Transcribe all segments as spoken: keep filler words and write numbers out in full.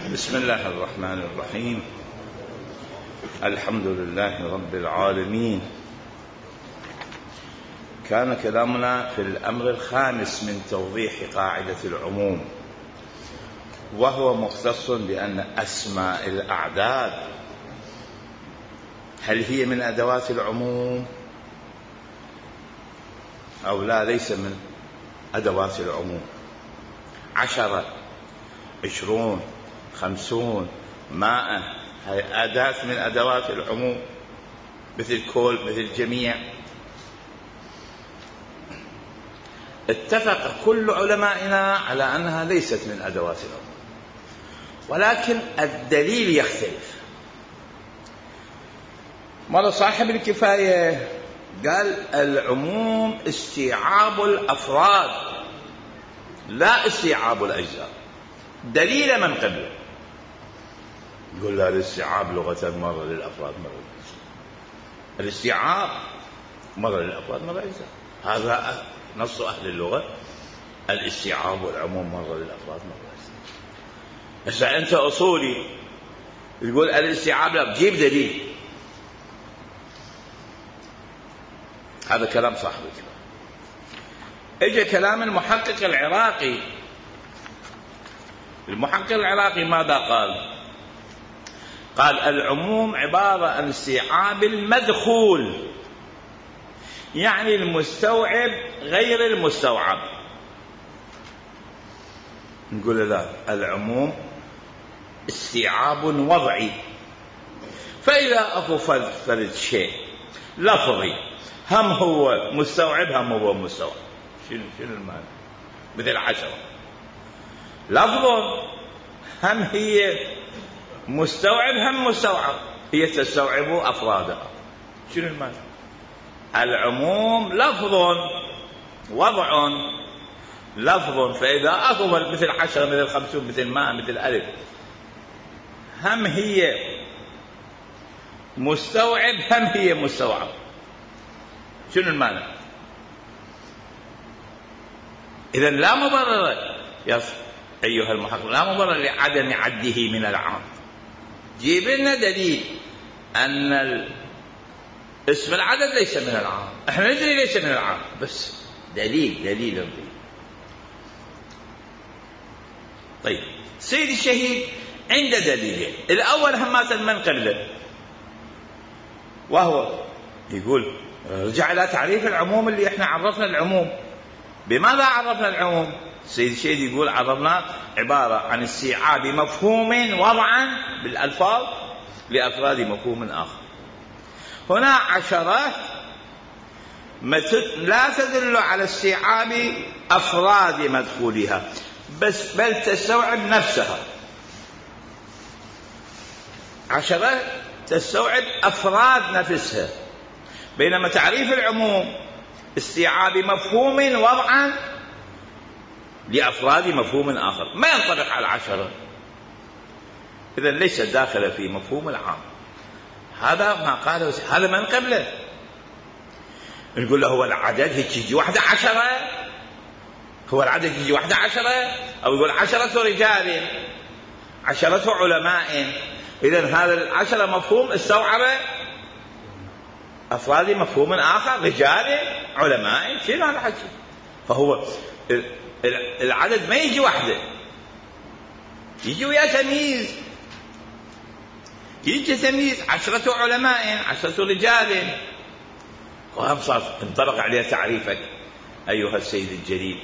بسم الله الرحمن الرحيم. الحمد لله رب العالمين. كان كلامنا في الأمر الخامس من توضيح قاعدة العموم، وهو مختص بأن أسماء الأعداد هل هي من أدوات العموم أو لا، ليس من أدوات العموم. عشرة، عشرون، خمسون، مائة، هذه أداة من أدوات العموم، مثل كل، مثل جميع. اتفق كل علمائنا على أنها ليست من أدوات العموم، ولكن الدليل يختلف. مرة صاحب الكفاية قال العموم استيعاب الأفراد لا استيعاب الأجزاء. دليل من قبله؟ يقول لا، الاستيعاب لغة مرة للأفراد مرة للأجزاء، الاستيعاب مرة للأفراد مرة للأجزاء، هذا نص أهل اللغة. الاستيعاب والعموم مرة للأفراد مرة للأجزاء. بس أنت أصولي تقول الاستيعاب لا، جيب دليل. هذا كلام صاحب الكلام. اجى كلام المحقق العراقي. المحقق العراقي ماذا قال؟ قال العموم عبارة عن استيعاب المدخول، يعني المستوعب غير المستوعب. نقول لا، العموم استيعاب وضعي. فإذا أكو فرد شيء لفظي هم هو مستوعب هم هو مستوعب، شنو شنو المعنى؟ مثل عشرة لفظ هم هي مستوعب هم مستوعب، هي تستوعب أفرادها. شنو المعنى؟ العموم لفظ وضع لفظ، فإذا أكو مثل عشرة مثل خمسون مثل ماء مثل ألف هم هي مستوعب هم هي مستوعب. شنو المعنى؟ إذن لا مبرر يا أيها المحقق، لا مبرر لعدم عده من العام. جيب لنا دليل أن اسم العدد ليس من العام. احنا ندري ليس من العام، بس دليل دليل دليل. طيب سيد الشهيد عنده دليلين. الأول همات من قبله، وهو يقول رجع إلى تعريف العموم اللي احنا عرفنا العموم. بماذا عرفنا العموم؟ سيد الشهيد يقول عرفنا عبارة عن استيعاب مفهوم وضعا بالألفاظ لأفراد مفهوم آخر. هنا عشرة لا تدل على استيعاب أفراد مدخولها، بس بل تستوعب نفسها. عشرة تستوعب أفراد نفسها، بينما تعريف العموم استيعاب مفهوم وضعا لأفراد مفهوم آخر، ما ينطبق على العشرة. إذن ليس داخل في مفهوم العام. هذا ما قاله هذا من قبله. نقول له هو العدد هيك يجي واحدة عشرة، هو العدد يجي واحدة عشرة، أو يقول عشرة رجال عشرة علماء. إذن هذا العشرة مفهوم استوعب أفراد مفهوم آخر، رجال علماء. شنو هذا الحكي؟ فهو العدد ما يجي واحدة، يجي ويا تمييز. يجي تمييز عشرة علماء عشرة رجال، وهم صار انطبق عليه تعريفك أيها السيد الجليل.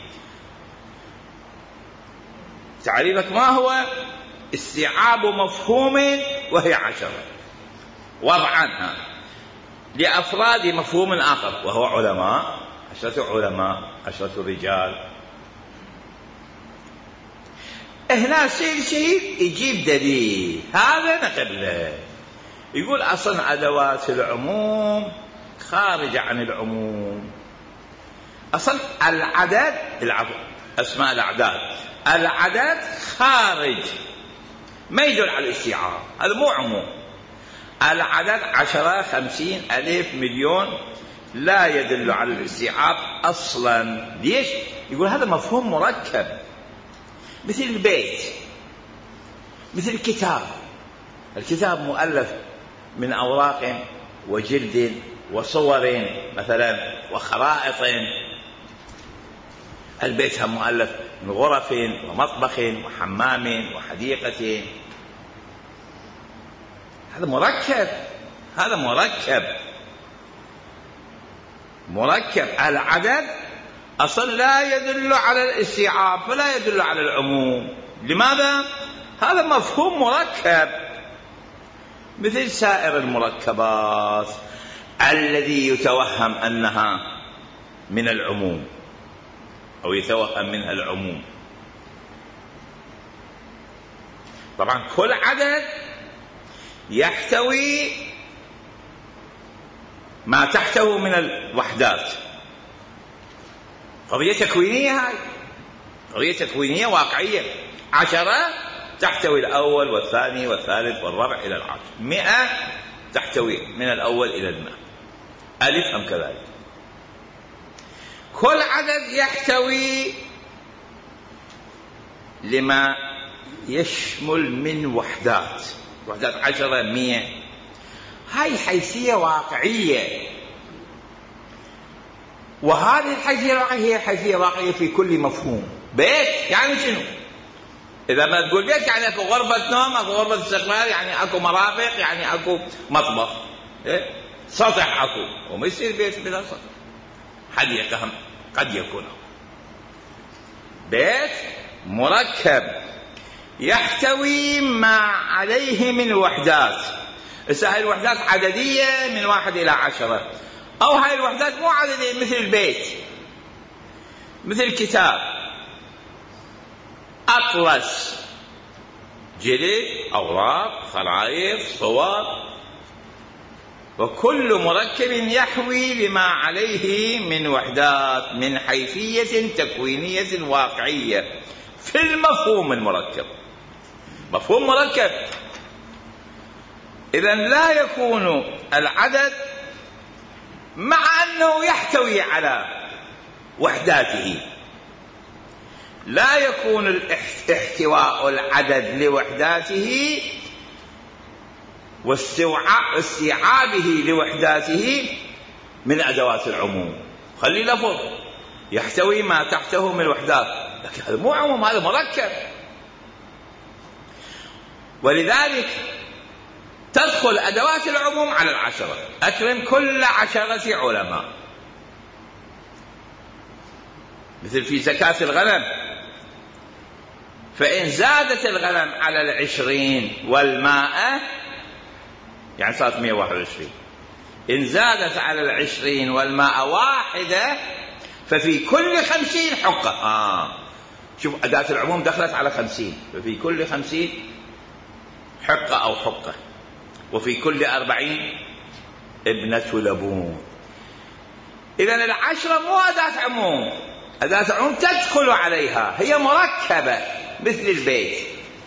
تعريفك ما هو؟ استيعاب مفهوم وهي عشرة وضعا لأفراد مفهوم آخر، وهو علماء عشرة علماء عشرة رجال. هنا السيد الشهيد يجيب دليل هذا نقبله. يقول أصلا أدوات العموم خارجة عن العموم. أصلا العدد العفو أسماء الأعداد العدد خارج، ما يدل على الاستيعاب، هذا مو عموم. العدد عشرة خمسين ألف مليون لا يدل على الاستيعاب أصلا. ليش؟ يقول هذا مفهوم مركب مثل البيت. مثل كتاب، الكتاب مؤلف من أوراق وجلد وصور مثلا وخرائط. البيت هم مؤلف من غرف ومطبخ وحمام وحديقة. هذا مركب، هذا مركب مركب. العدد أصلا لا يدل على الاستيعاب فلا يدل على العموم. لماذا؟ هذا مفهوم مركب مثل سائر المركبات الذي يتوهم أنها من العموم أو يتوهم منها العموم. طبعا كل عدد يحتوي ما تحته من الوحدات. قضية تكوينية، هاي قضية تكوينية واقعية. عشرة تحتوي الأول والثاني والثالث والرابع إلى العاشر. مئة تحتوي من الأول إلى المئة. ألف أم كذلك. كل عدد يحتوي لما يشمل من وحدات. وحدات عشرة، مئة، هاي حيثية واقعية. وهذه الحيثية الواقعية هي حيثية واقعية في كل مفهوم. بيت يعني شنو؟ إذا ما تقول بيت يعني أكو غرفة نوم، أكو غرفة استقبال، يعني أكو مرافق، يعني أكو مطبخ. إيه؟ سطح أكو، وما يصير بيت بلا سطح. حديقة هم قد يكون. بيت مركب يحتوي ما عليه من وحدات. هاي الوحدات عددية من واحد إلى عشرة، أو هاي الوحدات مو عددية مثل البيت، مثل كتاب، أطلس، جلد، أوراق، خرائط، صور. وكل مركب يحوي لما عليه من وحدات من حيثية تكوينية واقعية في المفهوم المركب. مفهوم مركب. إذن لا يكون العدد مع أنه يحتوي على وحداته، لا يكون الاحتواء العدد لوحداته واستيعابه لوحداته من أدوات العموم. خلي لفظ يحتوي ما تحته من الوحدات، لكن هذا مو عموم، هذا مركب. ولذلك تدخل أدوات العموم على العشرة. أكرم كل عشرة علماء. مثل في زكاة الغنم، فإن زادت الغنم على العشرين والماء يعني صارت مئة وواحد وعشرين. إن زادت على العشرين والماء واحدة ففي كل خمسين حقة. آه. شوف أداة العموم دخلت على خمسين، ففي كل خمسين حقة أو حقة، وفي كل أربعين ابنة لبون. إذن العشرة مو أداة عموم، أداة عموم تدخل عليها، هي مركبة مثل البيت،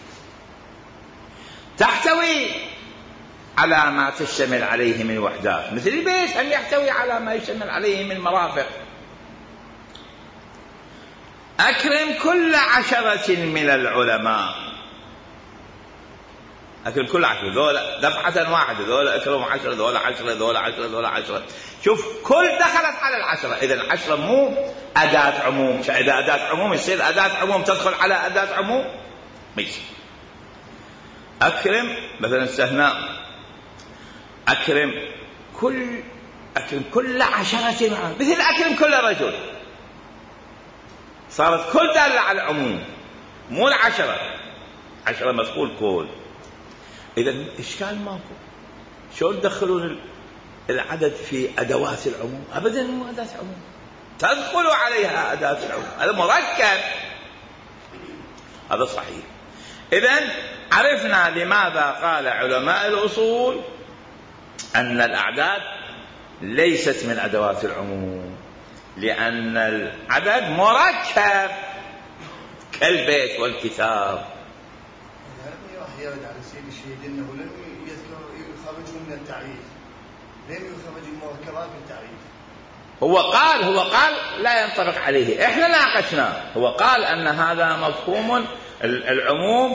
تحتوي على ما تشتمل عليه من وحدات. مثل البيت هم يحتوي على ما يشتمل عليه من مرافق. أكرم كل عشرة من العلماء. أكرم كل عشرة، ذولا دفعة واحدة، ذولا أكرم عشرة، ذولا عشرة، ذولا عشرة، ذولا عشرة. شوف كل دخلت على العشرة. إذن العشرة مو أداة عموم. إذا أداة عموم يصير أداة عموم تدخل على أداة عموم ماشي. أكرم مثلا استثناء، أكرم كل أكرم كل عشرة، مثل أكرم كل رجل. صارت كل دالة على العموم مو العشرة. عشرة مدخول كل. إذن إشكال ماكو. شو تدخلون العدد في أدوات العموم؟ أبدا مو أداة عموم، تدخل عليها أداة العموم، هذا مركب. هذا صحيح. إذن عرفنا لماذا قال علماء الأصول أن الأعداد ليست من أدوات العموم، لأن العدد مركب كالبيت والكتاب. يرد على سيد الشهيد أنه لم يخرج من التعريف، لم يخرج المركبات من التعريف. هو قال هو قال لا ينطبق عليه. إحنا ناقشنا. هو قال أن هذا مفهوم العموم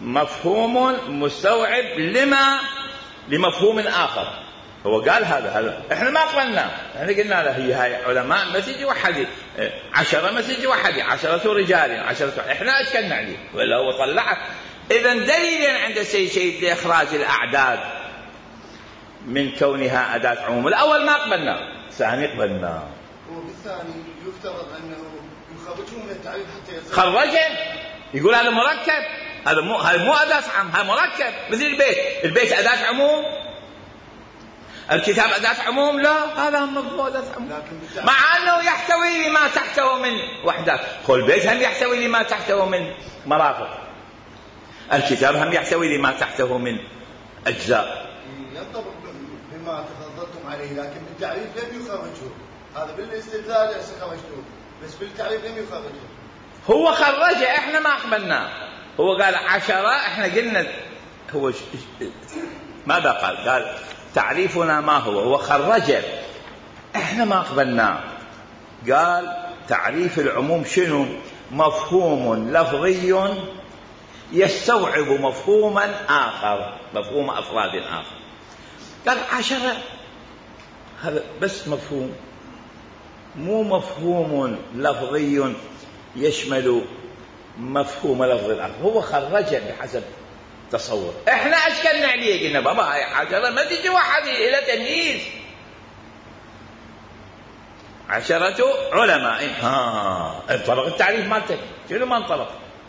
مفهوم مستوعب لما لمفهوم آخر. هو قال هذا هذا احنا ما قبلنا، احنا قلنا له هي هاي علماء مسجد وحدي عشرة مسجد وحدي عشرة رجال عشرة، احنا اشكلنا عليه ولا هو طلعه. اذا دليل عند سيد شيد لاخراج الاعداد من كونها اداة عموم. الاول ما قبلنا، الثاني قبلنا. وبالثاني يفترض انه يخرجه من التعريف حتى يصير خرجه، يقول هذا مركب، هذا مو هذا مو اداة عام، هذا مركب مثل البيت. البيت اداة عموم، الكتاب أداة عموم، لا هذا مو أداة عموم، مع أنه يحتوي لما تحته من وحدات. خل البيت هم يحتوي لما تحته من مرافق، الكتاب هم يحتوي لما تحته من أجزاء. ينطبق بما تفضلتم عليه، لكن بالتعريف لم يخرجه. هذا بالاستدلال خرجته، بس بالتعريف لم يخرجه. هو خرجه، احنا ما قبلنا. هو قال عشرة، احنا قلنا هو ش... ماذا قال؟ قال تعريفنا ما هو؟ هو خرجه، احنا ما قبلنا. قال تعريف العموم شنو؟ مفهوم لفظي يستوعب مفهوما آخر، مفهوم أفراد آخر. قال عشرة هذا بس مفهوم، مو مفهوم لفظي يشمل مفهوم لفظ آخر. هو خرجه بحسب تصور، احنا اشكلنا عليه قلنا بابا هاي عشرة ما تجي واحد الى تمييز، عشرة علماء. ها انطلق التعريف مالتك، شنو ما انطلق؟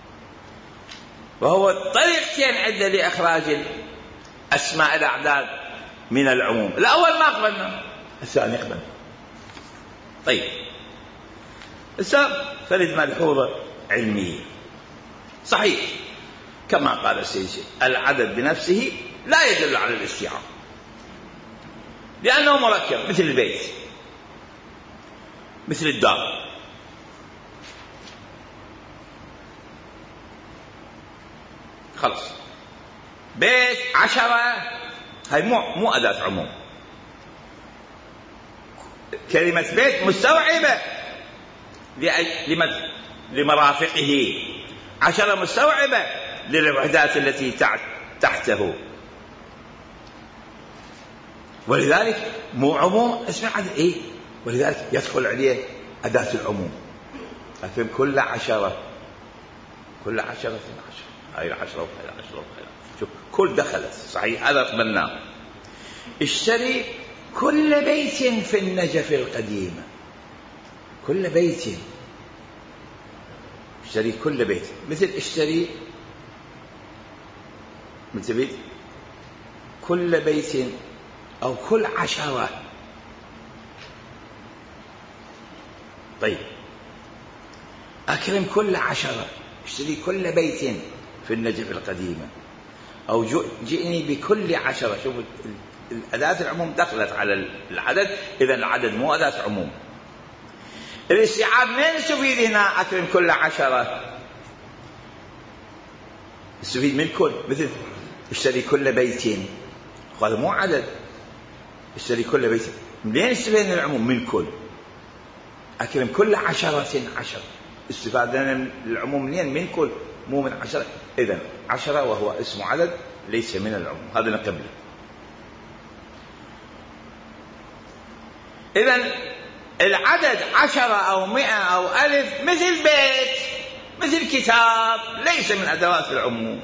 وهو طريقتين عدة لاخراج اسماء الاعداد من العموم. الاول ما قبلنا، الثاني قبلنا. طيب السابق فرد ملحوظة علمية. صحيح كما قال السيسي العدد بنفسه لا يدل على الاستيعاب، لأنه مركب مثل البيت، مثل الدار. خلص بيت عشرة هاي مو مو أداة عموم. كلمة بيت مستوعبة لمرافقه، عشرة مستوعبة للوحدات التي تحته، ولذلك مو عموم اسمه عدد. إيه؟ ولذلك يدخل عليه أداة العموم. لكن كل عشرة كل عشرة عشرة هاي العشرة وهاي العشرة وهاي، شوف كل دخلت. صحيح هذا قبلناه. اشتري كل بيت في النجف القديمة، كل بيت، اشتري كل بيت، مثل اشتري مثل بيت كل بيت أو كل عشرة. طيب أكرم كل عشرة، اشتري كل بيت في النجف القديمة، أو جئني بكل عشرة. شوف الأداة العموم دخلت على العدد، إذن العدد مو أداة عموم. الاستيعاب من نستفيد هنا؟ أكرم كل عشرة، نستفيد من كل، مثل اشتري كل بيت، هذا مو عدد. اشتري كل بيت منين استفيد من العموم؟ من كل. أكرم كل عشرة عشرة، استفادنا من العموم منين؟ من كل، مو من عشرة. إذن عشرة وهو اسم عدد ليس من العموم، هذا نقبله. إذن العدد عشرة أو مئة أو ألف مثل بيت، مثل كتاب، ليس من أدوات العموم.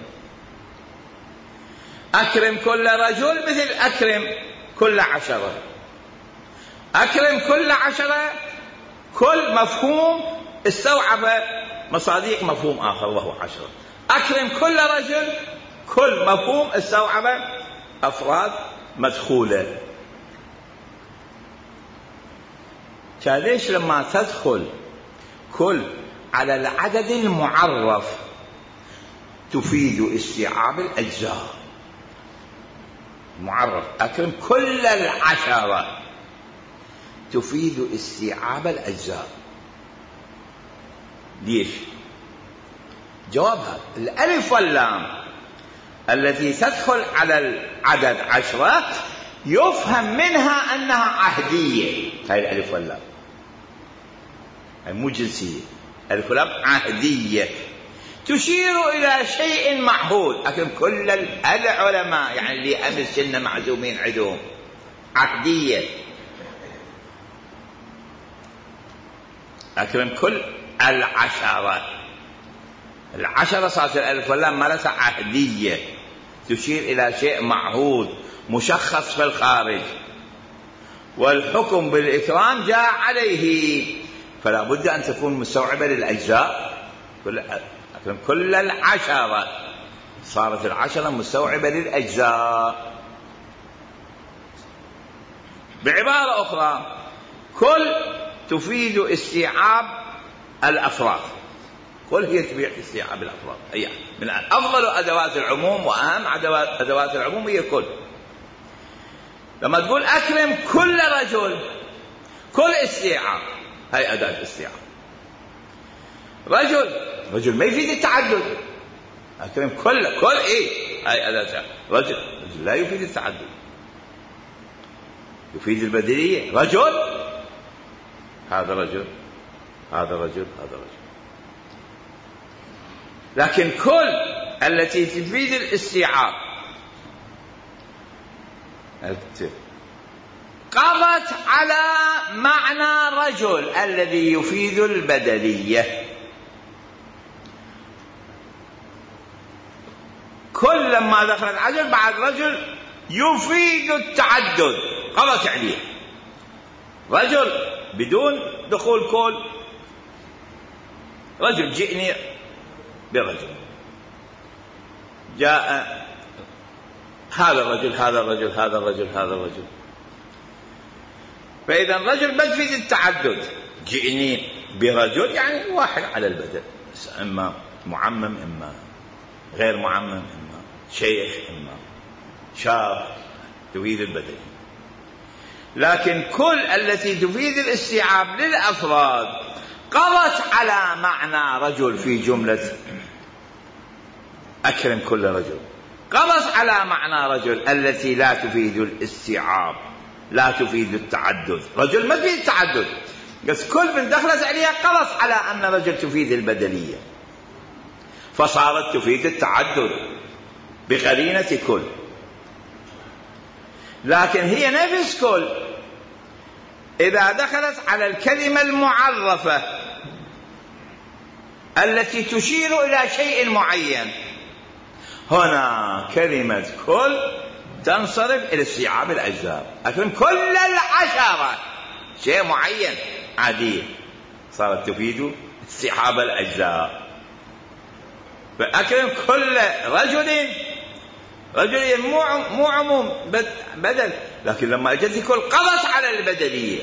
أكرم كل رجل مثل أكرم كل عشرة. أكرم كل عشرة كل مفهوم استوعب مصاديق مفهوم آخر وهو عشرة. أكرم كل رجل كل مفهوم استوعب أفراد مدخولة. ليش لما تدخل كل على العدد المعرف تفيد استيعاب الأجزاء؟ معرف أكرم كل العشرة تفيد استيعاب الأجزاء. ليش؟ جوابها الألف واللام التي تدخل على العدد عشرة يفهم منها أنها عهدية. هاي الألف واللام هاي مو جنسية، الألف واللام عهدية تشير إلى شيء معهود. لكن كل العلماء يعني اللي أمس كنا معزومين عندهم عقدية، لكن كل العشرة العشرة صارت الألف واللام مرسى عهدية تشير إلى شيء معهود مشخص في الخارج، والحكم بالإكرام جاء عليه، فلا بد أن تكون مستوعبة للأجزاء. كل كل العشرة صارت العشرة مستوعبة للأجزاء. بعبارة أخرى كل تفيد استيعاب الأفراد، كل هي تفيد استيعاب الأفراد، هي من أفضل أدوات العموم وأهم أدوات العموم هي كل. لما تقول أكرم كل رجل، كل استيعاب، هاي أداة استيعاب. رجل رجل ما يفيد التعدد، أكرم كل كل إيه، هاي أداة رجل. رجل لا يفيد التعدد، يفيد البدلية. رجل هذا رجل هذا رجل هذا رجل. لكن كل التي تفيد الاستيعاب قضت على معنى رجل الذي يفيد البدلية. كل لما دخلت عجل بعد رجل يفيد التعدد قضت عليه. رجل بدون دخول كل، رجل جئني برجل، جاء هذا الرجل هذا الرجل هذا الرجل هذا الرجل. فإذا الرجل بس في التعدد، جئني برجل يعني واحد على البدل، إما معمم إما غير معمم، إما شيخ إما شاب، تفيد البدل. لكن كل التي تفيد الاستيعاب للأفراد قضت على معنى رجل في جملة أكرم كل رجل، قضت على معنى رجل التي لا تفيد الاستيعاب، لا تفيد التعدد. رجل ما تفيد التعدد، بس كل من دخلت عليها قضت على أن رجل تفيد البدلية، فصارت تفيد التعدد بقرينة كل. لكن هي نفس كل إذا دخلت على الكلمة المعرفة التي تشير إلى شيء معين، هنا كلمة كل تنصرف إلى استيعاب الأجزاء. أكرم كل العشرة شيء معين عادي، صارت تفيد استيعاب الأجزاء. فأكرم كل رجل، رجل مو مو عموم بدل، لكن لما أجت كل قضت على البدلية،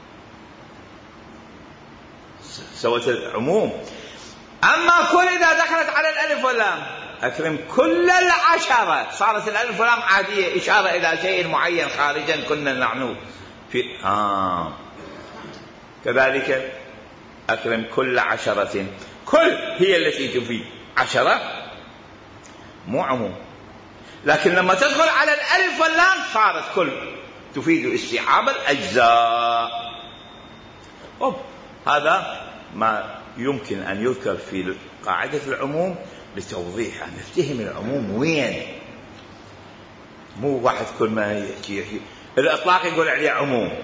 سوت العموم. أما كل إذا دخلت على الألف واللام، أكرم كل العشرة، صارت الألف واللام عادية، إشارة إلى شيء معين خارجا كنا نعنوه في آه. كذلك أكرم كل عشرة، كل هي التي تفيد عشرة مو عموم، لكن لما تدخل على الألف واللام صارت كل تفيد استيعاب الأجزاء. أوه. هذا ما يمكن أن يذكر في قاعدة العموم لتوضيح أن نفتهم العموم وين. مو واحد كل ما يحكي الإطلاق يقول عليه عموم،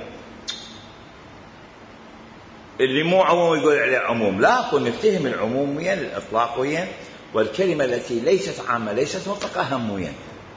اللي مو عموم يقول عليه عموم. لا، كن نفتهم العموم وين، الإطلاق وين، والكلمة التي ليست عامة ليست مطلقة هم وين.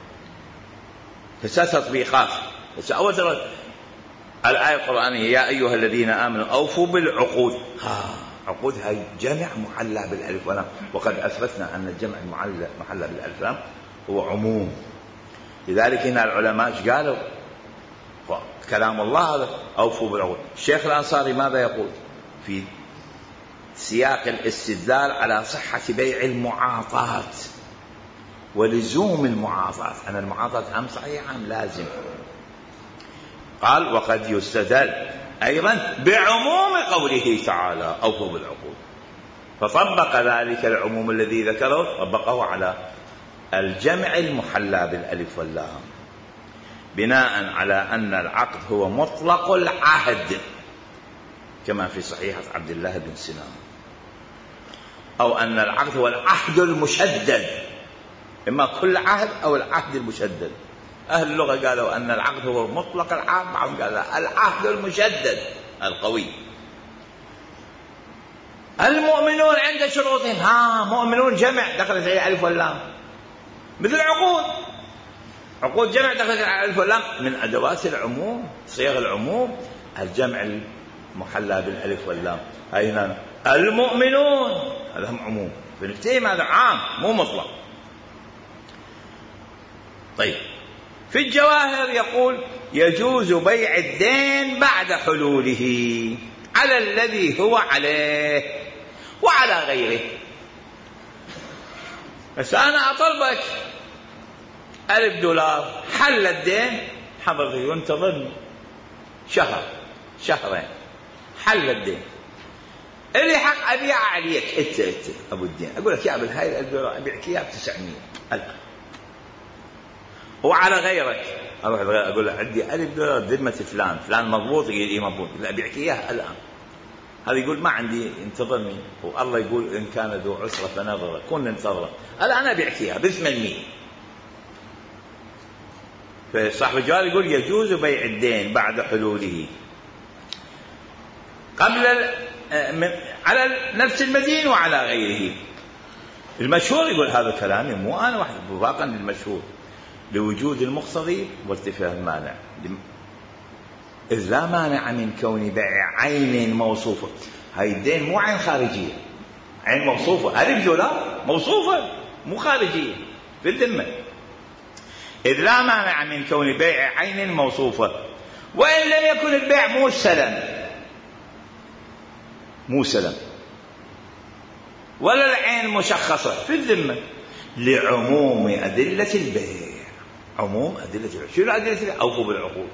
فساد تطبيقات. أول ترى الآية القرآنية يا أيها الذين آمنوا أوفوا بالعقود، ها عقود هاي جمع محلى بالألف واللام، وقد أثبتنا أن الجمع المحلى محلى بالألف واللام هو عموم. لذلك هنا العلماء قالوا كلام الله هذا أوفوا بالعقود. الشيخ الأنصاري ماذا يقول في سياق الاستدلال على صحة بيع المعاطات ولزوم المعاطات، أن المعاطات أم صحيح أم لازم؟ قال وقد يستدل أيضا بعموم قوله تعالى أوفوا بالعقود، فطبق ذلك العموم الذي ذكره طبقه على الجمع المحلى بالألف واللام، بناء على أن العقد هو مطلق العهد كما في صحيحة عبد الله بن سنان. أو أن العقد هو العهد المشدد، إما كل عهد أو العهد المشدد. أهل اللغة قالوا أن العقد هو مطلق العهد، بعضهم قال العهد المشدد القوي. المؤمنون عند شروطهم، ها مؤمنون جمع دخلت عليه ألف واللام، مثل عقود، عقود جمع دخلت عليه ألف واللام، من أدوات العموم صيغ العموم الجمع المحلى بالألف واللام. هنا المؤمنون هذا هم عموم، فنفتهم هذا عام مو مطلق. طيب في الجواهر يقول يجوز بيع الدين بعد حلوله على الذي هو عليه وعلى غيره. بس أنا أطلبك ألف دولار، حل الدين، حضرتك ينتظرني شهر شهرين، حل الدين، اللي حق أبيع عليك أنت أنت أبو الدين، أقول لك يا أبو هاي الألف دولار أبيعك إياها بتسعمية الآن، وعلى غيرك أروح أقول له عندي ألف دولار ذمة فلان، فلان مضبوط، يقول إيه مضبوط، لا أبيعك إياها الآن. هذا يقول ما عندي، انتظرني، والله يقول إن كان ذو عسرة فنظرة، كن ننتظره، الآن أبيعك إياها بثمانمية. فصاحب الجواب يقول يجوز بيع الدين بعد حلوله قبل على نفس المدين وعلى غيره. المشهور يقول هذا كلامي مو أنا واحد، وفاقا للمشهور لوجود المقتضي وارتفاع المانع، إذ لا مانع من كون بيع عين موصوفة. هاي الدين مو عين خارجية، عين موصوفة، ألف دولار موصوفة مو خارجية في الذمة. إذ لا مانع من كون بيع عين موصوفة، وإن لم يكن البيع مو سلم مو سلم ولا العين مشخصة في الذمة، لعموم أدلة البيع. عموم أدلة البيع، شو أدلة البيع؟ أوفوا بالعقود،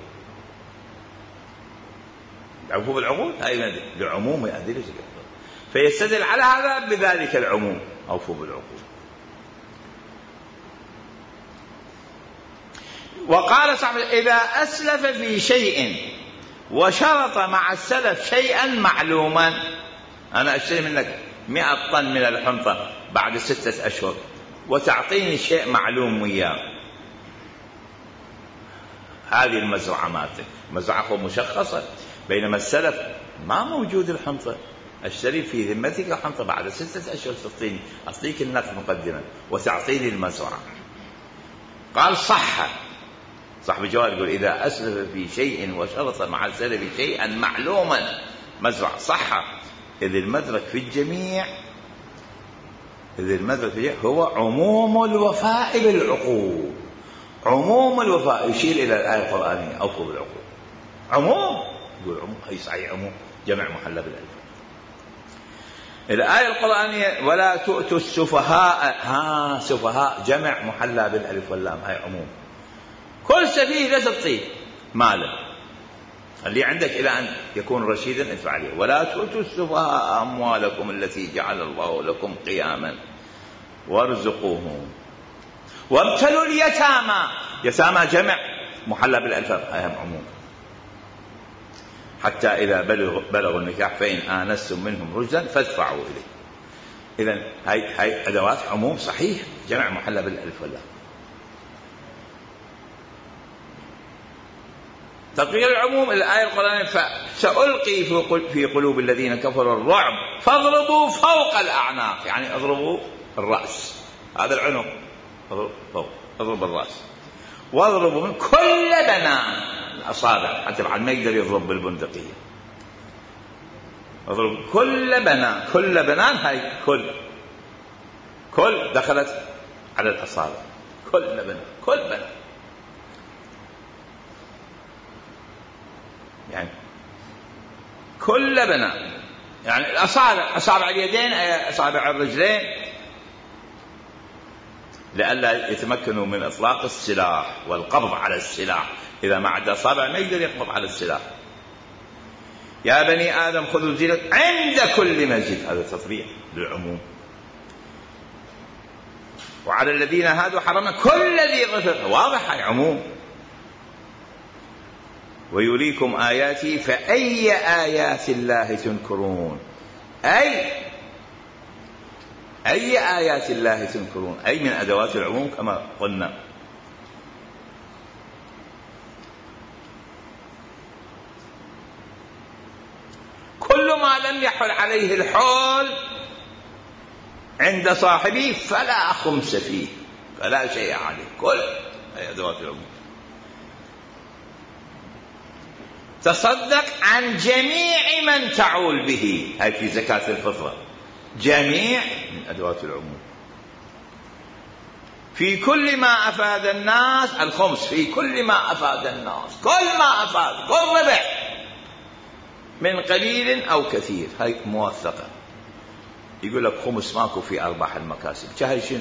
أوفوا بالعقود، هاي لعموم أدلة البيع، فيستدل على هذا بذلك العموم، أوفوا بالعقود. وقال صاحب إذا أسلف في شيء وشرط مع السلف شيئا معلوما، أنا أشتري منك مئة طن من الحنطة بعد ستة أشهر وتعطيني شيء معلوم وياه، هذه المزرعة مالتك، مزرعة مشخصة، بينما السلف ما موجود الحنطة، أشتري في ذمتك الحنطة بعد ستة أشهر تعطيني، أعطيك النقد مقدما وتعطيني المزرعة. قال صح. صاحب الجواب يقول إذا أسلف في شيء وشرط مع السلف شيئا معلوما مزرعة صح، إذ المدرك في الجميع إذ المدرك في الجميع هو عموم الوفاء بالعقود. عموم الوفاء يشير إلى الآية القرآنية أوفوا بالعقود، عموم، يقول عموم، أي صحيح عموم جمع محلى بالألف. الآية القرآنية ولا تؤتوا السفهاء، ها سفهاء جمع محلى بالألف واللام، هاي عموم، كل سفيه لا تعطيه ماله، اللي عندك إلى أن يكون رشيدا ادفع عليه. ولا تؤتوا السفهاء أموالكم التي جعل الله لكم قياما وارزقوهم وابتلوا اليتامى، يتامى جمع محلى بالألفاظ، هاي عموم، حتى إذا بلغوا بلغ النكاح فإن آنستم منهم رشدا فادفعوا إليه. إذن هاي هاي أدوات عموم صحيح، جمع محلى بالألف واللام. تطبيق العموم الآية القرآنية فسألقي في قلوب الذين كفروا الرعب فاضربوا فوق الأعناق، يعني اضربوا الرأس، هذا العنق، اضرب فوق، اضرب الرأس، واضربوا من كل بنان الأصابع حتى بعد ما يقدر يضرب بالبندقية، اضرب كل بنان، كل بنان هاي كل كل دخلت على الأصابع، كل بنان كل بنان، يعني كل بنان، يعني الأصابع، أصابع اليدين، أصابع الرجلين، لئلا يتمكنوا من إطلاق السلاح والقبض على السلاح، إذا ما عدا أصابع ما يقدر يقبض على السلاح. يا بني آدم خذوا زينة عند كل مسجد، هذا تطبيق للعموم. وعلى الذين هادوا حرمنا كل ذي ظفر، واضح هاي عموم. ويريكم آياتي فأي آيات الله تنكرون، أي أي آيات الله تنكرون؟ أي من أدوات العموم كما قلنا. كل ما لم يحل عليه الحول عند صاحبه فلا خمس فيه، فلا شيء عليه، كل أي أدوات العموم. تصدق عن جميع من تعول به، هاي في زكاة الفطرة، جميع من أدوات العموم. في كل ما أفاد الناس، الخمس في كل ما أفاد الناس، كل ما أفاد، كل ربح من قليل أو كثير، هاي موثقة. يقول لك خمس ماكو في أرباح المكاسب، جاهي شنو؟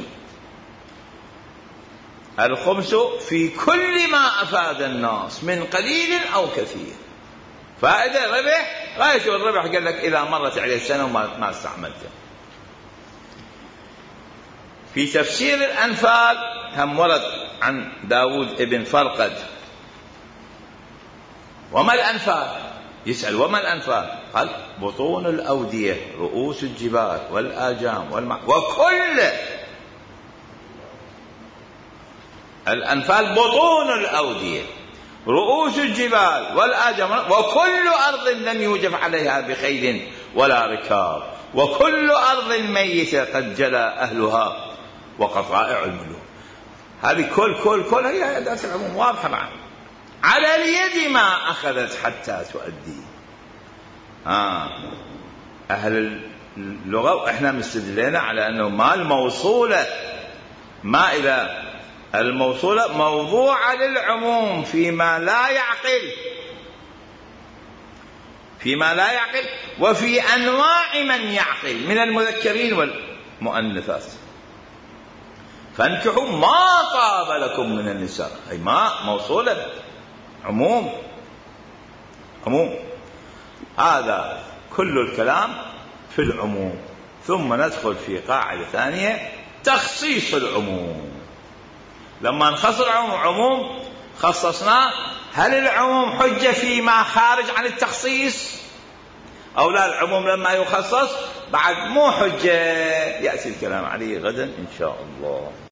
الخمس في كل ما أفاد الناس من قليل أو كثير، فائدة ربح، غاية الربح قال لك إذا مرت عليه السنة وما ما استعملته. في تفسير الأنفال هم ورد عن داود ابن فرقد، وما الأنفال؟ يسأل وما الأنفال؟ قال بطون الأودية، رؤوس الجبال والآجام والمع... وكل الأنفال بطون الأودية، رؤوس الجبال والآجام، وكل أرض لم يوجف عليها بخيل ولا ركاب، وكل أرض ميتة قد جلى أهلها وقطائع الملوك. هذه كل كل كل هي أداة العموم واضحة معنا. على اليد ما أخذت حتى تؤدي. آه. أهل اللغة وإحنا مستدلين على أنه ما الموصولة، ما إذا الموصولة موضوعة للعموم فيما لا يعقل، فيما لا يعقل وفي أنواع من يعقل من المذكرين والمؤنثات. فانكحوا ما طاب لكم من النساء، أي ما موصولة عموم، عموم. هذا كل الكلام في العموم. ثم ندخل في قاعدة ثانية، تخصيص العموم. لما نخصص العموم خصصناه، هل العموم حجة فيما خارج عن التخصيص أو لا؟ العموم لما يخصص بعد مو حجة، يأتي الكلام عليه غدا إن شاء الله.